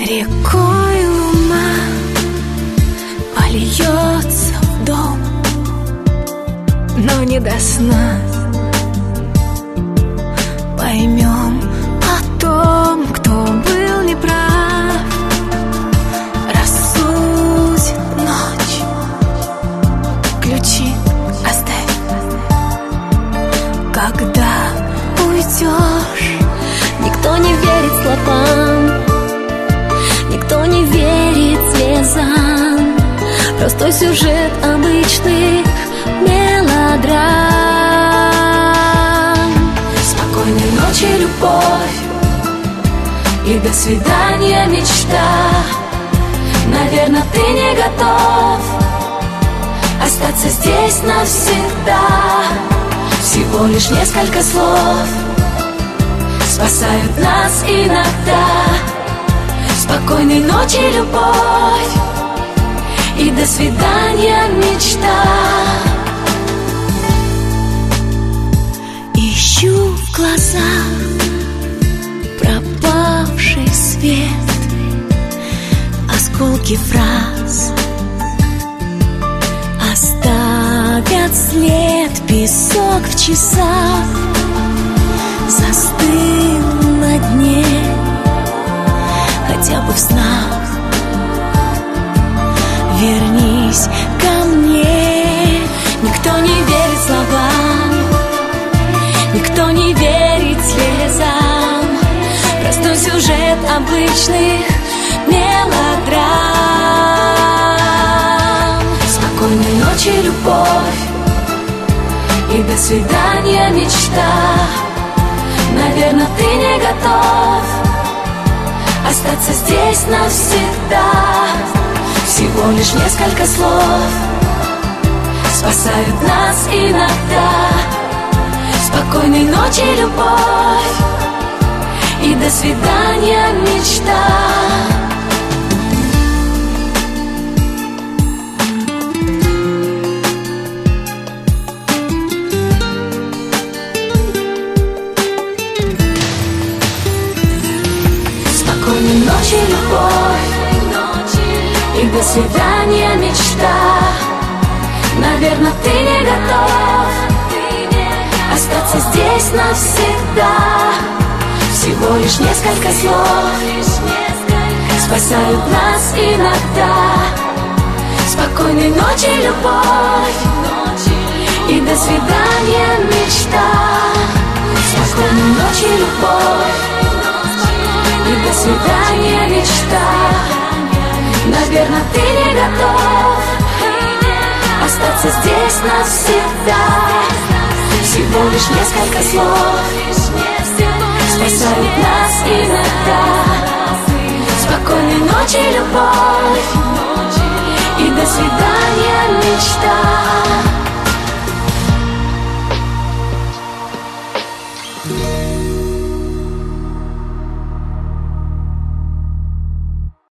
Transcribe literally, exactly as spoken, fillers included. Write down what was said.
Рекой луна польется в дом, но не до сна. Поймем потом, кто был неправ. Рассудит ночь, ключи оставь. Когда уйдешь, никто не верит словам, никто не верит слезам. Простой сюжет обычных мелодрам. Спокойной ночи, любовь, и до свидания, мечта. Наверное, ты не готов остаться здесь навсегда. Всего лишь несколько слов спасают нас иногда. Спокойной ночи, любовь, и до свидания, мечта. Ищу в глазах пропавший свет, осколки фраз оставят след. Песок в часах застыл на дне, хотя бы в снах. Вернись ко мне. Никто не верит словам, никто не верит слезам. Простой сюжет обычных мелодрам. Спокойной ночи, любовь, и до свидания, мечта. Наверное, ты не готов остаться здесь навсегда. Всего лишь несколько слов спасают нас иногда. Спокойной ночи, любовь, и до свидания, мечта. Спокойной ночи, любовь, и до свидания, мечта. Наверное, ты не готов остаться здесь навсегда. Всего лишь несколько слов спасают нас иногда. Спокойной ночи, любовь, и до свидания, мечта. Спокойной ночи, любовь, и до свидания, мечта. Наверное, ты не готов остаться здесь навсегда. Всего лишь несколько слов спасают нас иногда. Спокойной ночи, любовь, и до свидания, мечта.